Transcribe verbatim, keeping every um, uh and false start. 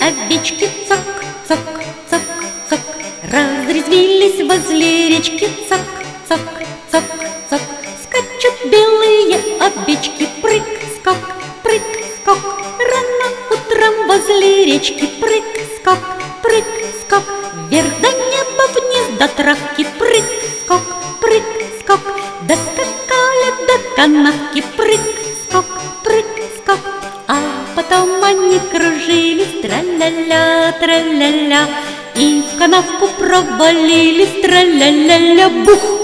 овечки, цок, цок, цок, цок. Разрезвились возле речки, цок, цок, цок, цок. Скачут белые овечки, прыг, скок, прыг, скок. Рано утром возле речки, прыг, скок, прыг, скок. Вверх до неба, вниз до травки, прыг, скок, прыг, скок. Доскакали до канавки, прыг, скок, прыг, скок. А потом они кружились, тра-ля-ля, тра-ля-ля, и в канавку провалились, тра-ля-ля-ля, бух!